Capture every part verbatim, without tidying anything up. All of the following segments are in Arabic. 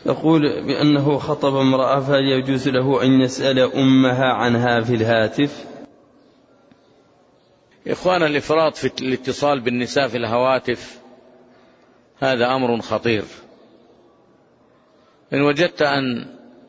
يقول بأنه خطب امرأة فهل يجوز له أن يسأل أمها عنها في الهاتف؟ إخوان، الإفراط في الاتصال بالنساء في الهواتف هذا أمر خطير. إن وجدت أن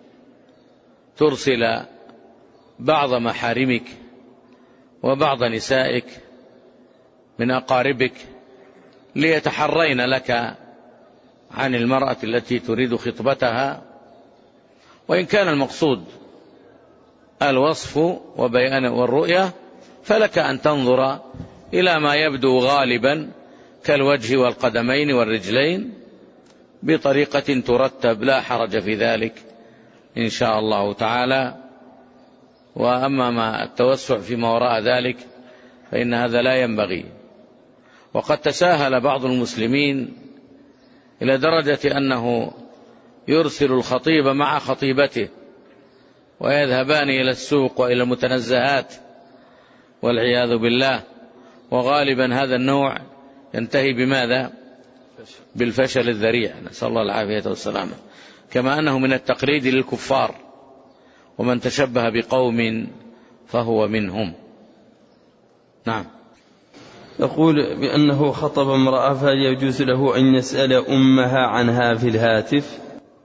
ترسل بعض محارمك وبعض نسائك من أقاربك ليتحرين لك عن المرأة التي تريد خطبتها، وإن كان المقصود الوصف وبيان والرؤية، فلك أن تنظر إلى ما يبدو غالبا كالوجه والقدمين والرجلين بطريقة ترتب، لا حرج في ذلك إن شاء الله تعالى. وأما ما التوسع فيما وراء ذلك فإن هذا لا ينبغي. وقد تساهل بعض المسلمين إلى درجة أنه يرسل الخطيب مع خطيبته ويذهبان إلى السوق وإلى المتنزهات والعياذ بالله، وغالبا هذا النوع ينتهي بماذا؟ بالفشل الذريع، نسأل الله العافية والسلامة. كما أنه من التقليد للكفار، ومن تشبه بقوم فهو منهم. نعم. يقول بأنه خطب امرأة فهل يجوز له أن يسأل أمها عنها في الهاتف؟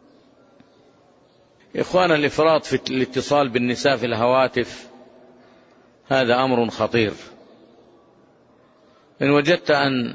إخوان، الإفراط في الاتصال بالنساء في الهواتف هذا أمر خطير. إن وجدت أن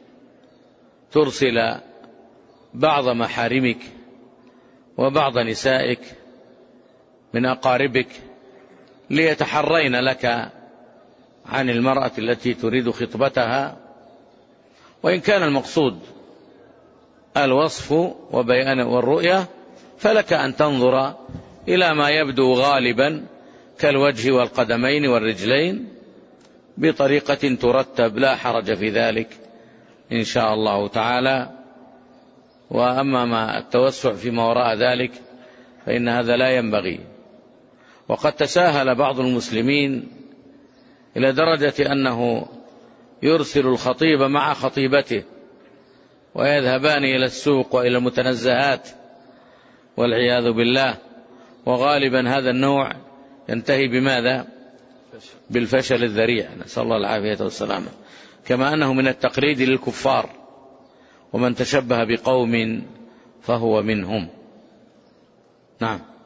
ترسل بعض محارمك وبعض نسائك من أقاربك ليتحرين لك عن المرأة التي تريد خطبتها، وإن كان المقصود الوصف وبيان والرؤية، فلك أن تنظر إلى ما يبدو غالبا كالوجه والقدمين والرجلين بطريقة ترتب، لا حرج في ذلك إن شاء الله تعالى. وأما ما التوسع فيما وراء ذلك فإن هذا لا ينبغي. وقد تساهل بعض المسلمين إلى درجة أنه يرسل الخطيب مع خطيبته ويذهبان إلى السوق وإلى المتنزهات والعياذ بالله، وغالبا هذا النوع ينتهي بماذا؟ بالفشل الذريع، نسأل الله العافية والسلامة. كما أنه من التقليد للكفار، ومن تشبه بقوم فهو منهم. نعم.